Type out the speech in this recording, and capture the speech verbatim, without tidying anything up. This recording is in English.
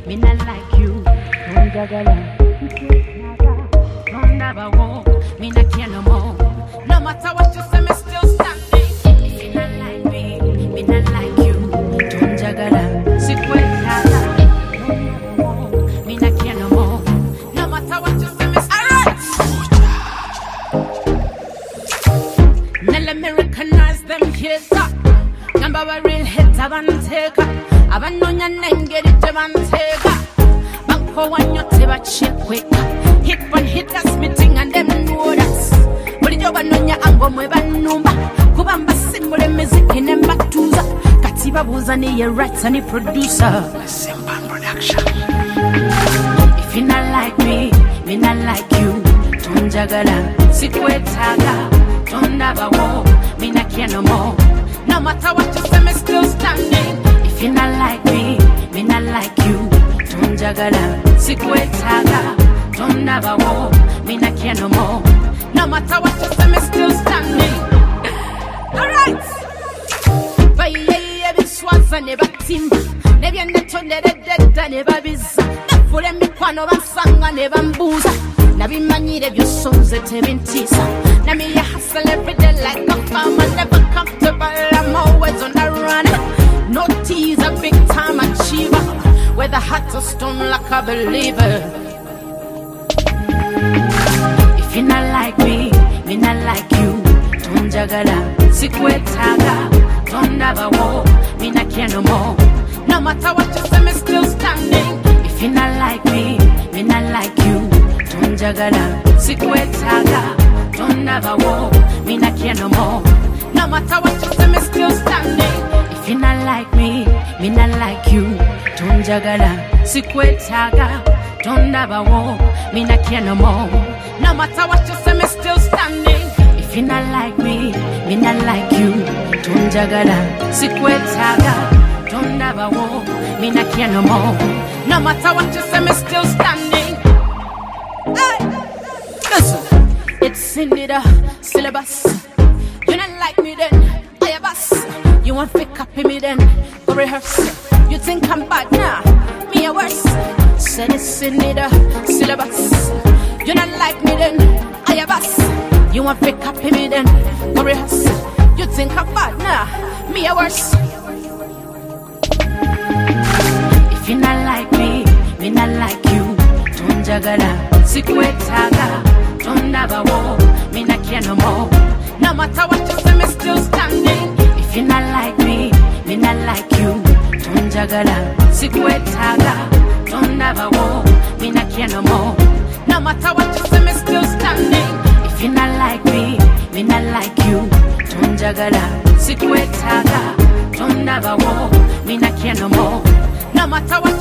me not like you. Don't jagala, don't never walk, me not care no more. No matter what you say, me still standing. If you not like me, me not like you. Don't jagala, sit where me not care no more. No matter what you say, me still alright. Now let me recognize them here. Number one real hit, I want to take her. I want no name, get it, I want to take her. Banko one, you take a chip quick. Hit one hit, that's meeting, and them know that's. But you want no, I'm going to have number. Kubamba symbol of music in them batuza. Katiba Buzani, your rights and the producer. Simban production. If you not like me, me not like you. Don't jagala, sit where taga. Don't have a war, me not care no more. No matter what you say, me still standing. If you not like me, me not like you. Don't jagala, sit where taga. Don't never war, me not care no more. No matter what you say, me still standing. Alright. But yeah, yeah, be swaza never timba. Never on the tone that dead, never biz. For them, me kwano and sanga never booza. Now be money, they use songs that have been teaser. Now me a hustle every day like a farmer, never comfortable. I'm always on the run. No teaser, big time achiever. Whether hot or stone, like a believer. If you not like me, me not like you. Don't jagala, sikwe taga. Don't never war, me not care no more. No matter what you say, me still standing. If you not like me, me not like you. Don't jagala, sikwe taga. Don't never war, me not care no more. No matter what you say, me still standing. If you not like me, me not like you. Don't jagala, sikwe taga. Don't never war, me not care no more. No matter what you say, me still standing. If you not like me, me not like you. Don't jagala, sikwe taga. Don't never war, me not care no more. No matter what you say, me still standing. Hey, listen, it's in the syllabus. You not like me then, I have us. You want to copy me then, go rehearse. You think I'm bad now, nah, me a worse. Said it's in the syllabus. You not like me then, I have us. You want to copy me then, go rehearse. You think I'm bad now, nah, me a worse. If you not like me, me not like you. Don't jagala, sikwe taga. Don't never war, me not care no more. No matter what you say, me still standing. If you not like me, me not like you. Don't jagala, sikwe taga. Don't never war, me not care no more. No matter what you say, me still standing. If you not like me, me not like you. Don't jagala, sikwe taga. Don't never war, me not care no more. No matter what